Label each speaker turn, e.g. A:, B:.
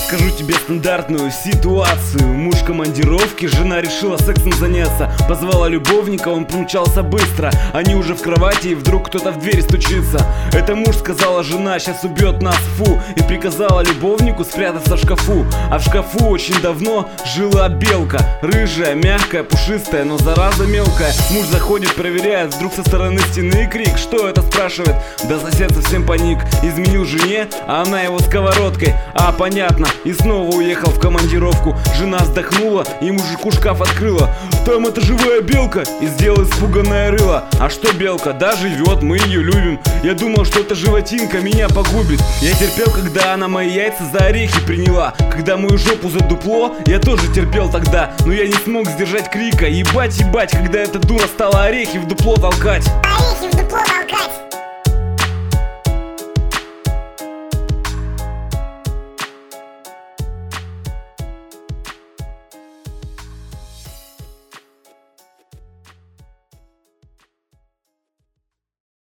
A: Расскажу тебе стандартную ситуацию. Муж в командировке, жена решила сексом заняться. Позвала любовника, он примчался быстро. Они уже в кровати, и вдруг кто-то в дверь стучится. Это муж, сказала жена, сейчас убьет нас, фу. И приказала любовнику спрятаться в шкафу. А в шкафу очень давно жила белка. Рыжая, мягкая, пушистая, но зараза мелкая. Муж заходит, проверяет, вдруг со стороны стены крик. Что это, спрашивает? Да сосед совсем паник. Изменил жене, а она его сковородкой. А, понятно, и снова уехал в командировку. Жена вздохнула и мужику шкаф открыла. Там это живая белка, и сделал испуганное рыло. А что белка? Да, живет, мы ее любим. Я думал, что эта животинка меня погубит. Я терпел, когда она мои яйца за орехи приняла. Когда мою жопу за дупло, я тоже терпел тогда. Но я не смог сдержать крика. Ебать, ебать, когда эта дура стала орехи в дупло толкать.